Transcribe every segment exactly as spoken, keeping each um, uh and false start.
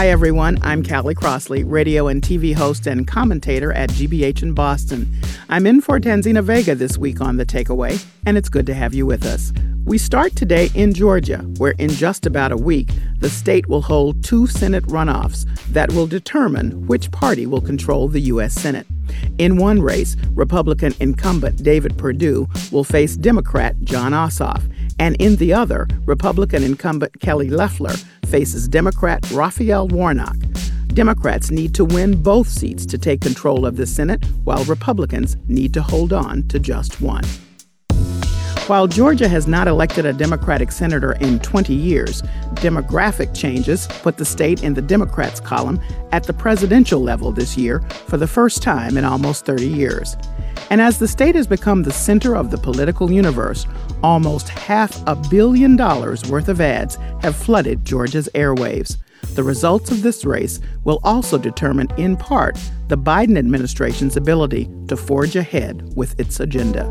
Hi, everyone. I'm Callie Crossley, radio and T V host and commentator at G B H in Boston. I'm in for Tanzina Vega this week on The Takeaway, and it's good to have you with us. We start today in Georgia, where in just about a week, the state will hold two Senate runoffs that will determine which party will control the U S Senate. In one race, Republican incumbent David Perdue will face Democrat Jon Ossoff, and in the other, Republican incumbent Kelly Loeffler faces Democrat Raphael Warnock. Democrats need to win both seats to take control of the Senate, while Republicans need to hold on to just one. While Georgia has not elected a Democratic senator in twenty years, demographic changes put the state in the Democrats column at the presidential level this year for the first time in almost thirty years. And as the state has become the center of the political universe, almost half a billion dollars worth of ads have flooded Georgia's airwaves. The results of this race will also determine, in part, the Biden administration's ability to forge ahead with its agenda.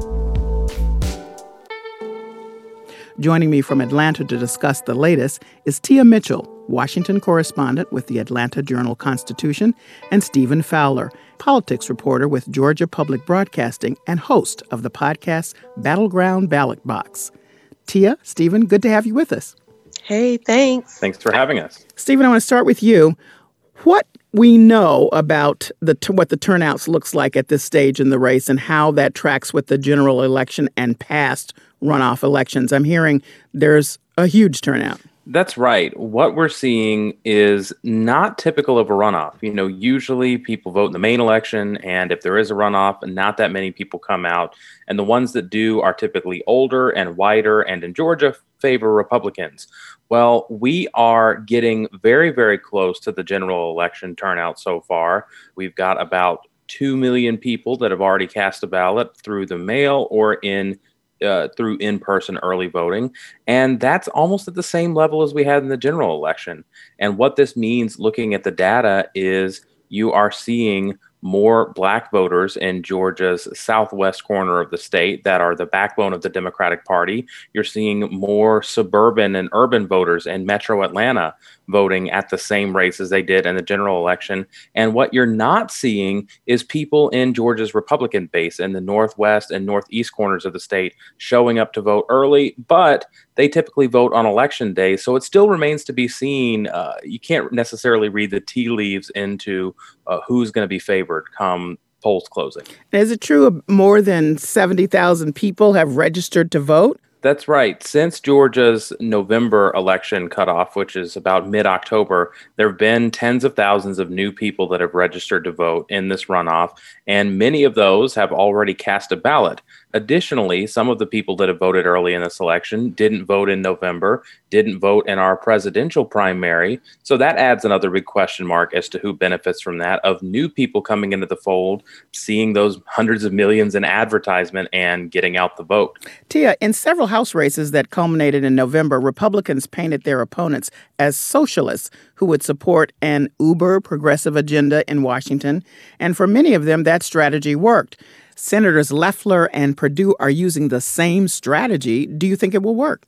Joining me from Atlanta to discuss the latest is Tia Mitchell, Washington correspondent with the Atlanta Journal-Constitution, and Stephen Fowler, politics reporter with Georgia Public Broadcasting and host of the podcast Battleground Ballot Box. Tia, Stephen, good to have you with us. Hey, thanks. Thanks for having us. Stephen, I want to start with you. What we know about the t- what the turnouts looks like at this stage in the race and how that tracks with the general election and past runoff elections. I'm hearing there's a huge turnout. That's right. What we're seeing is not typical of a runoff. You know, usually people vote in the main election, and if there is a runoff, not that many people come out. And the ones that do are typically older and whiter, and in Georgia, favor Republicans. Well, we are getting very, very close to the general election turnout so far. We've got about two million people that have already cast a ballot through the mail or in Uh, through in-person early voting. And that's almost at the same level as we had in the general election. And what this means, looking at the data, is you are seeing more Black voters in Georgia's southwest corner of the state that are the backbone of the Democratic Party. You're seeing more suburban and urban voters in Metro Atlanta voting at the same race as they did in the general election. And what you're not seeing is people in Georgia's Republican base in the northwest and northeast corners of the state showing up to vote early, but they typically vote on election day. So it still remains to be seen. Uh, you can't necessarily read the tea leaves into uh, who's going to be favored come polls closing. Is it true more than seventy thousand people have registered to vote? That's right. Since Georgia's November election cutoff, which is about mid-October, there have been tens of thousands of new people that have registered to vote in this runoff, and many of those have already cast a ballot. Additionally, some of the people that have voted early in this election didn't vote in November, didn't vote in our presidential primary. So that adds another big question mark as to who benefits from that, of new people coming into the fold, seeing those hundreds of millions in advertisement and getting out the vote. Tia, in several House races that culminated in November, Republicans painted their opponents as socialists who would support an uber progressive agenda in Washington. And for many of them, that strategy worked. Senators Loeffler and Perdue are using the same strategy. Do you think it will work?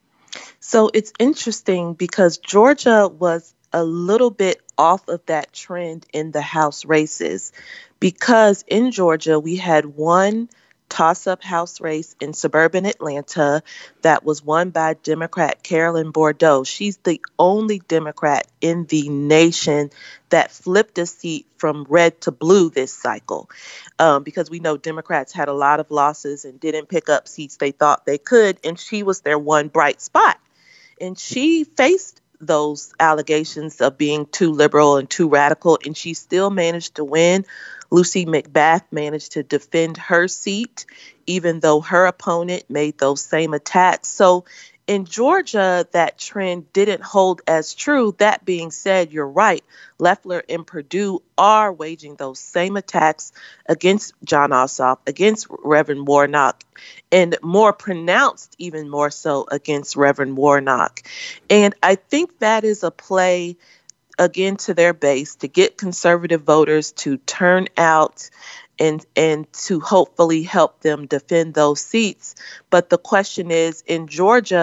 So it's interesting because Georgia was a little bit off of that trend in the House races, because in Georgia we had one toss-up House race in suburban Atlanta that was won by Democrat Carolyn Bourdeaux. She's the only Democrat in the nation that flipped a seat from red to blue this cycle, um, because we know Democrats had a lot of losses and didn't pick up seats they thought they could, and she was their one bright spot. And she faced those allegations of being too liberal and too radical, and she still managed to win. Lucy McBath managed to defend her seat, even though her opponent made those same attacks. So in Georgia, that trend didn't hold as true. That being said, you're right. Loeffler and Perdue are waging those same attacks against Jon Ossoff, against Reverend Warnock, and more pronounced, even more so, against Reverend Warnock. And I think that is a play, again, to their base, to get conservative voters to turn out and and to hopefully help them defend those seats. But the question is, in Georgia,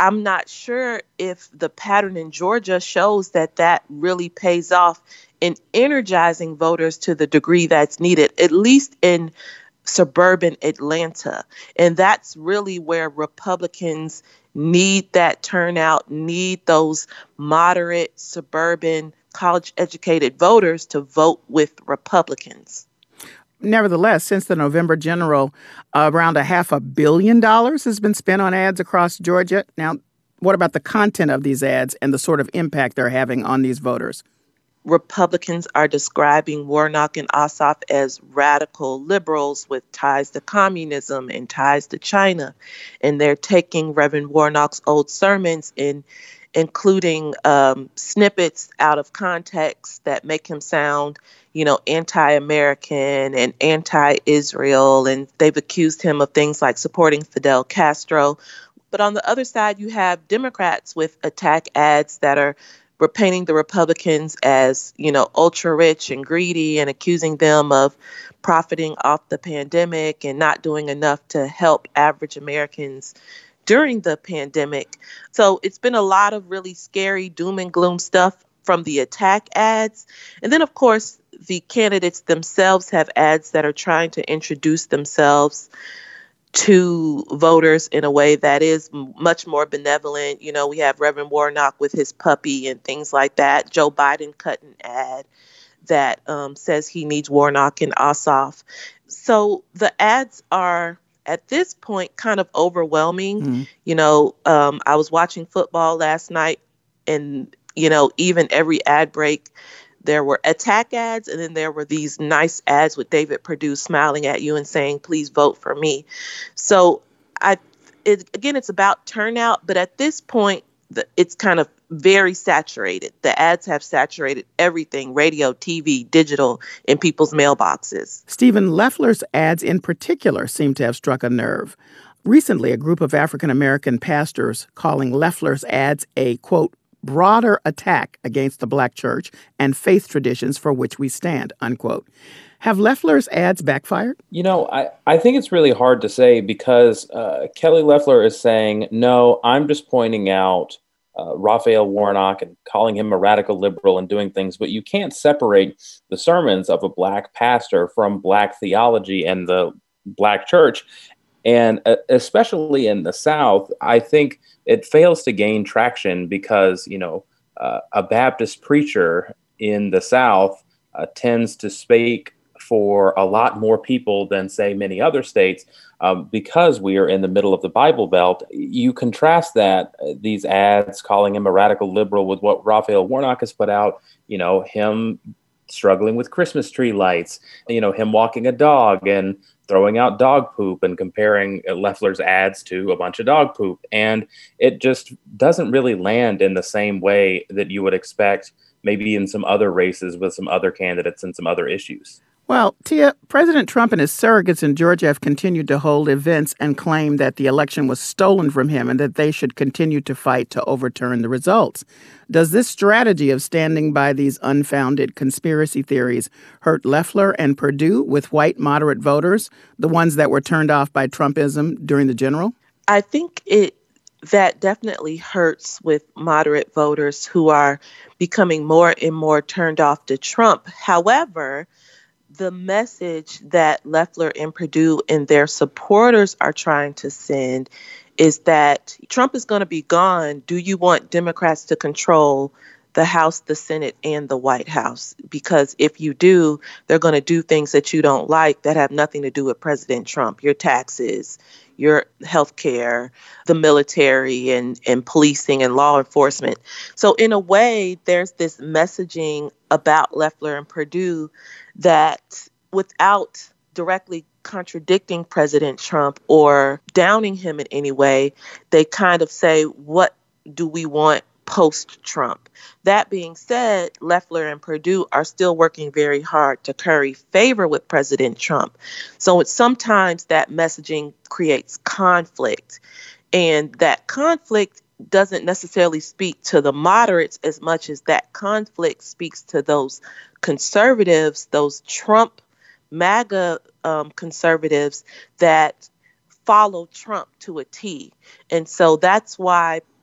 I'm not sure if the pattern in Georgia shows that that really pays off in energizing voters to the degree that's needed, at least in suburban Atlanta. And that's really where Republicans need that turnout, need those moderate suburban college-educated voters to vote with Republicans. Nevertheless, since the November general, uh, around a half a billion dollars has been spent on ads across Georgia. Now, what about the content of these ads and the sort of impact they're having on these voters? Republicans are describing Warnock and Ossoff as radical liberals with ties to communism and ties to China. And they're taking Reverend Warnock's old sermons and including um, snippets out of context that make him sound, you know, anti-American and anti-Israel. And they've accused him of things like supporting Fidel Castro. But on the other side, you have Democrats with attack ads that are we're painting the Republicans as, you know, ultra rich and greedy and accusing them of profiting off the pandemic and not doing enough to help average Americans during the pandemic. So it's been a lot of really scary doom and gloom stuff from the attack ads. And then, of course, the candidates themselves have ads that are trying to introduce themselves to voters in a way that is much more benevolent. You know, we have Reverend Warnock with his puppy and things like that. Joe Biden cut an ad that um, says he needs Warnock and Ossoff. So the ads are, at this point, kind of overwhelming. Mm. You know, um, I was watching football last night, and, you know, even every ad break, there were attack ads, and then there were these nice ads with David Perdue smiling at you and saying, please vote for me. So, I, it, again, it's about turnout, but at this point, the, it's kind of very saturated. The ads have saturated everything, radio, T V, digital, in people's mailboxes. Stephen, Loeffler's ads in particular seem to have struck a nerve. Recently, a group of African-American pastors calling Loeffler's ads a, quote, broader attack against the Black church and faith traditions for which we stand, unquote. Have Loeffler's ads backfired? You know, I, I think it's really hard to say because uh, Kelly Loeffler is saying, no, I'm just pointing out uh, Raphael Warnock and calling him a radical liberal and doing things, but you can't separate the sermons of a Black pastor from Black theology and the Black church. And uh, especially in the South, I think it fails to gain traction because, you know, uh, a Baptist preacher in the South uh, tends to speak for a lot more people than, say, many other states. Um, because we are in the middle of the Bible Belt, you contrast that, uh, these ads calling him a radical liberal with what Raphael Warnock has put out, you know, him struggling with Christmas tree lights, you know, him walking a dog and throwing out dog poop and comparing Loeffler's ads to a bunch of dog poop. And it just doesn't really land in the same way that you would expect maybe in some other races with some other candidates and some other issues. Well, Tia, President Trump and his surrogates in Georgia have continued to hold events and claim that the election was stolen from him and that they should continue to fight to overturn the results. Does this strategy of standing by these unfounded conspiracy theories hurt Loeffler and Perdue with white moderate voters, the ones that were turned off by Trumpism during the general? I think it that definitely hurts with moderate voters who are becoming more and more turned off to Trump. However, the message that Loeffler and Perdue and their supporters are trying to send is that Trump is going to be gone. Do you want Democrats to control the House, the Senate, and the White House? Because if you do, they're going to do things that you don't like that have nothing to do with President Trump, your taxes, your health care, the military, and, and policing and law enforcement. So in a way, there's this messaging about Loeffler and Perdue that without directly contradicting President Trump or downing him in any way, they kind of say, what do we want post-Trump? That being said, Loeffler and Perdue are still working very hard to curry favor with President Trump. So it's sometimes that messaging creates conflict, and that conflict doesn't necessarily speak to the moderates as much as that conflict speaks to those conservatives, those Trump MAGA um, conservatives that follow Trump to a T. And so that's why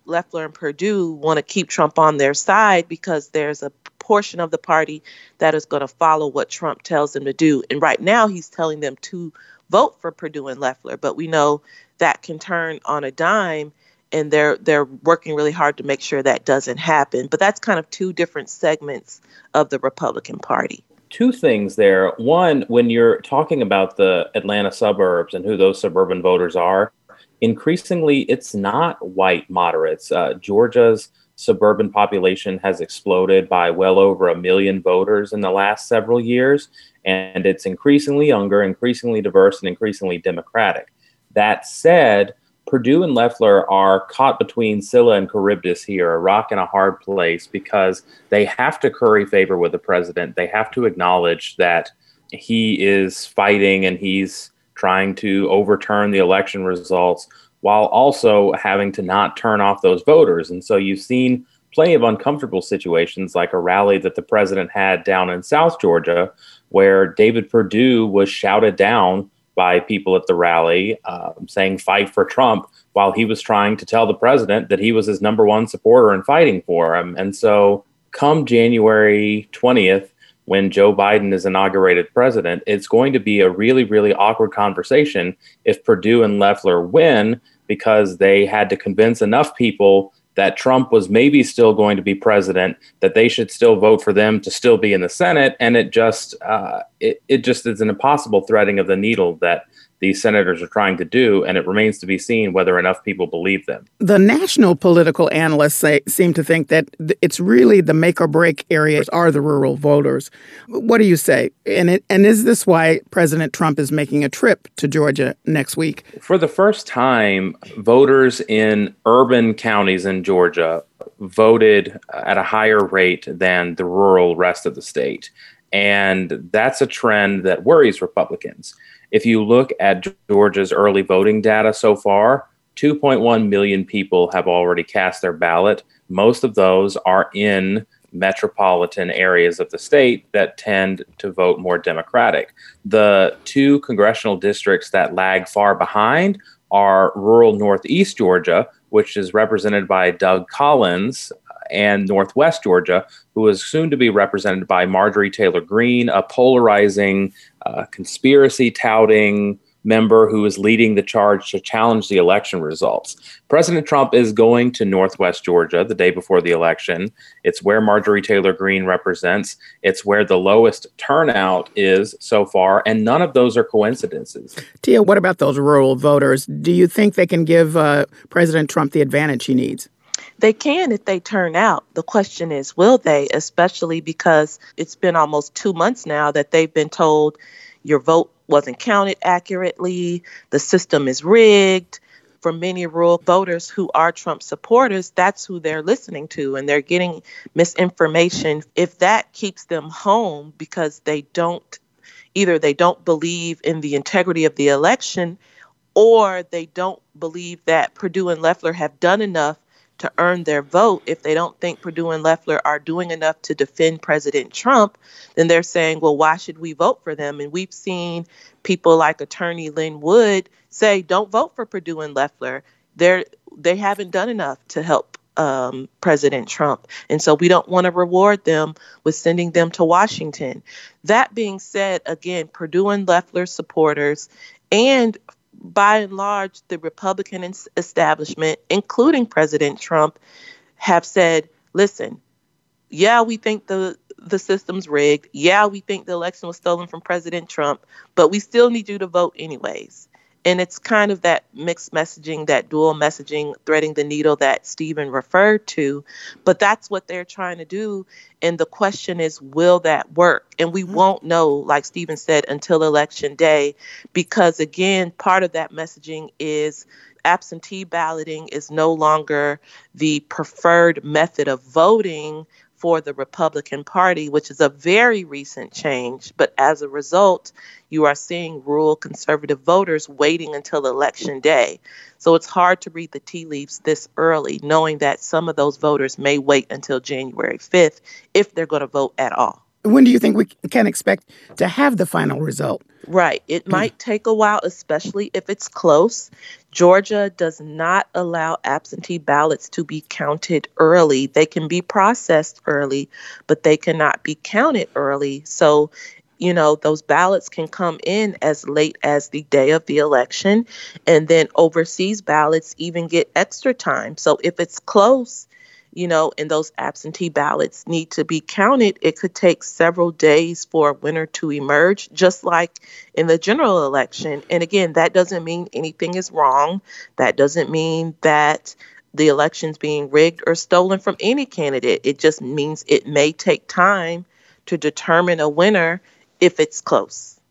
Loeffler and Perdue want to keep Trump on their side because there's a portion of the party that is going to follow what Trump tells them to do. And right now he's telling them to vote for Perdue and Loeffler, but we know that can turn on a dime, and they're they're working really hard to make sure that doesn't happen. But that's kind of two different segments of the Republican Party. Two things there. One, when you're talking about the Atlanta suburbs and who those suburban voters are, increasingly it's not white moderates. Uh, Georgia's suburban population has exploded by well over a million voters in the last several years, and it's increasingly younger, increasingly diverse, and increasingly Democratic. That said, Perdue and Loeffler are caught between Scylla and Charybdis here, a rock and a hard place, because they have to curry favor with the president. They have to acknowledge that he is fighting and he's trying to overturn the election results, while also having to not turn off those voters. And so you've seen plenty of uncomfortable situations, like a rally that the president had down in South Georgia, where David Perdue was shouted down by people at the rally, uh, saying fight for Trump, while he was trying to tell the president that he was his number one supporter and fighting for him. And so come January twentieth, when Joe Biden is inaugurated president, it's going to be a really, really awkward conversation if Perdue and Loeffler win, because they had to convince enough people that Trump was maybe still going to be president, that they should still vote for them to still be in the Senate. And it just uh, it, it just is an impossible threading of the needle that these senators are trying to do, and it remains to be seen whether enough people believe them. The national political analysts say, seem to think that it's really the make or break areas are the rural voters. What do you say? And it, and is this why President Trump is making a trip to Georgia next week? For the first time, voters in urban counties in Georgia voted at a higher rate than the rural rest of the state. And that's a trend that worries Republicans. If you look at Georgia's early voting data so far, two point one million people have already cast their ballot. Most of those are in metropolitan areas of the state that tend to vote more Democratic. The two congressional districts that lag far behind are rural Northeast Georgia, which is represented by Doug Collins, and Northwest Georgia, who is soon to be represented by Marjorie Taylor Greene, a polarizing, uh, conspiracy-touting member who is leading the charge to challenge the election results. President Trump is going to Northwest Georgia the day before the election. It's where Marjorie Taylor Greene represents. It's where the lowest turnout is so far, and none of those are coincidences. Tia, what about those rural voters? Do you think they can give uh, President Trump the advantage he needs? They can if they turn out. The question is, will they, especially because it's been almost two months now that they've been told your vote wasn't counted accurately, the system is rigged. For many rural voters who are Trump supporters, that's who they're listening to, and they're getting misinformation. If that keeps them home because they don't, either they don't believe in the integrity of the election, or they don't believe that Perdue and Loeffler have done enough to earn their vote, if they don't think Perdue and Loeffler are doing enough to defend President Trump, then they're saying, well, why should we vote for them? And we've seen people like Attorney Lynn Wood say, don't vote for Perdue and Loeffler. They're, they haven't done enough to help um, President Trump. And so we don't want to reward them with sending them to Washington. That being said, again, Perdue and Loeffler supporters and by and large, the Republican establishment, including President Trump, have said, listen, yeah, we think the, the system's rigged. Yeah, we think the election was stolen from President Trump, but we still need you to vote anyways. And it's kind of that mixed messaging, that dual messaging, threading the needle that Stephen referred to. But that's what they're trying to do. And the question is, will that work? And we mm-hmm. won't know, like Stephen said, until Election Day, because, again, part of that messaging is absentee balloting is no longer the preferred method of voting for the Republican Party, which is a very recent change. But as a result, you are seeing rural conservative voters waiting until Election Day. So it's hard to read the tea leaves this early, knowing that some of those voters may wait until January fifth if they're going to vote at all. When do you think we can expect to have the final result? Right. It might take a while, especially if it's close. Georgia does not allow absentee ballots to be counted early. They can be processed early, but they cannot be counted early. So, you know, those ballots can come in as late as the day of the election, and then overseas ballots even get extra time. So if it's close, you know, and those absentee ballots need to be counted, it could take several days for a winner to emerge, just like in the general election. And again, that doesn't mean anything is wrong. That doesn't mean that the election's being rigged or stolen from any candidate. It just means it may take time to determine a winner if it's close.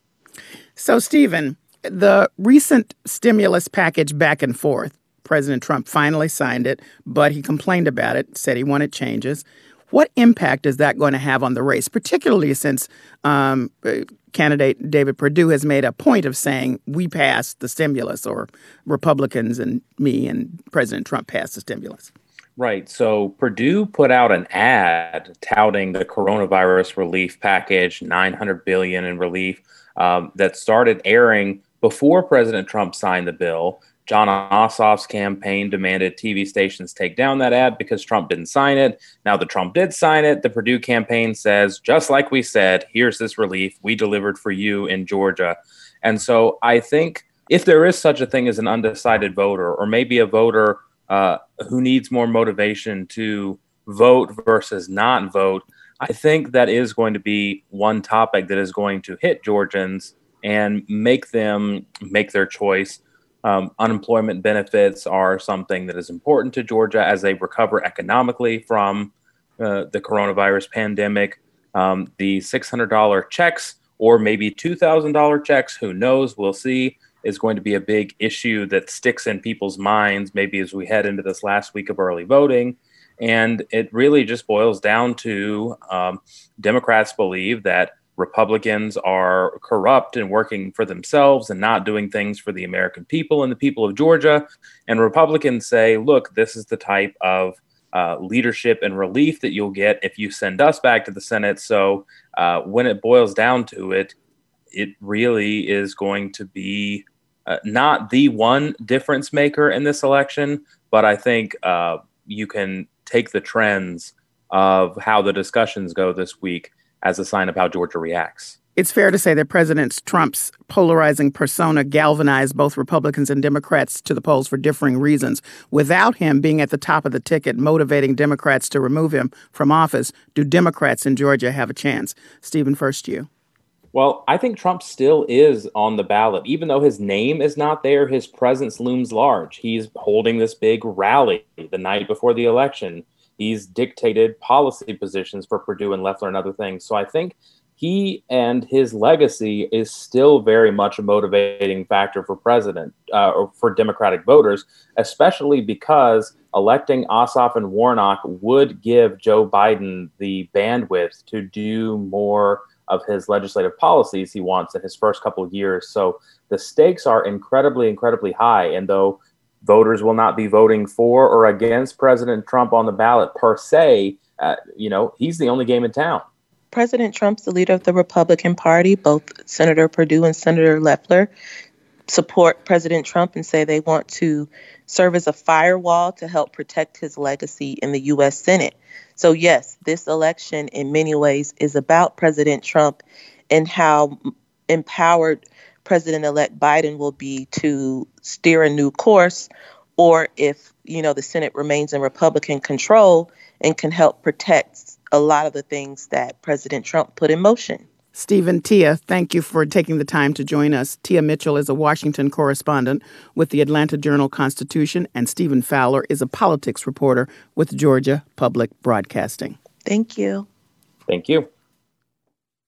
So, Stephen, the recent stimulus package back and forth, President Trump finally signed it, but he complained about it, said he wanted changes. What impact is that going to have on the race, particularly since um, candidate David Perdue has made a point of saying we passed the stimulus, or Republicans and me and President Trump passed the stimulus? Right. So Perdue put out an ad touting the coronavirus relief package, nine hundred billion dollars in relief, um, that started airing before President Trump signed the bill. John Ossoff's campaign demanded T V stations take down that ad because Trump didn't sign it. Now that Trump did sign it, the Perdue campaign says, just like we said, here's this relief we delivered for you in Georgia. And so I think if there is such a thing as an undecided voter, or maybe a voter uh, who needs more motivation to vote versus not vote, I think that is going to be one topic that is going to hit Georgians and make them make their choice. Um, unemployment benefits are something that is important to Georgia as they recover economically from uh, the coronavirus pandemic. Um, the six hundred dollars checks, or maybe two thousand dollars checks, who knows, we'll see, is going to be a big issue that sticks in people's minds maybe as we head into this last week of early voting. And it really just boils down to um, Democrats believe that Republicans are corrupt and working for themselves and not doing things for the American people and the people of Georgia. And Republicans say, look, this is the type of uh, leadership and relief that you'll get if you send us back to the Senate. So uh, when it boils down to it, it really is going to be uh, not the one difference maker in this election, but I think uh, you can take the trends of how the discussions go this week as a sign of how Georgia reacts. It's fair to say that President Trump's polarizing persona galvanized both Republicans and Democrats to the polls for differing reasons. Without him being at the top of the ticket, motivating Democrats to remove him from office, do Democrats in Georgia have a chance? Stephen, first you. Well, I think Trump still is on the ballot. Even though his name is not there, his presence looms large. He's holding this big rally the night before the election. He's dictated policy positions for Perdue and Loeffler and other things. So I think he and his legacy is still very much a motivating factor for president uh, or for Democratic voters, especially because electing Ossoff and Warnock would give Joe Biden the bandwidth to do more of his legislative policies he wants in his first couple of years. So the stakes are incredibly, incredibly high. And though voters will not be voting for or against President Trump on the ballot per se, uh, you know, he's the only game in town. President Trump's the leader of the Republican Party. Both Senator Perdue and Senator Loeffler support President Trump and say they want to serve as a firewall to help protect his legacy in the U S Senate. So yes, this election in many ways is about President Trump and how empowered President-elect Biden will be to steer a new course, or if, you know, the Senate remains in Republican control and can help protect a lot of the things that President Trump put in motion. Stephen, Tia, thank you for taking the time to join us. Tia Mitchell is a Washington correspondent with the Atlanta Journal-Constitution, and Stephen Fowler is a politics reporter with Georgia Public Broadcasting. Thank you. Thank you.